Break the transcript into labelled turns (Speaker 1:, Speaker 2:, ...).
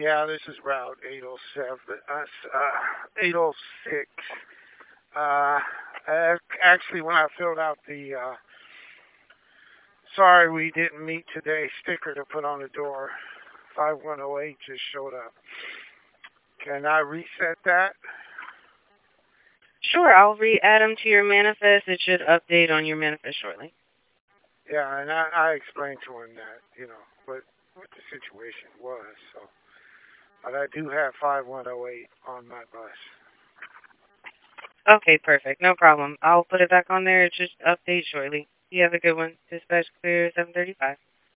Speaker 1: Yeah, this is Route 807, 806. Actually, when I filled out the sorry we didn't meet today sticker to put on the door, 5108 just showed up. Can I reset that?
Speaker 2: Sure, I'll re-add them to your manifest. It should update on your manifest shortly.
Speaker 1: Yeah, and I explained to him that, what the situation was. So, but I do have 5108 on my bus.
Speaker 2: Okay, perfect. No problem. I'll put it back on there. It should update shortly. You have a good one. Dispatch clear 735.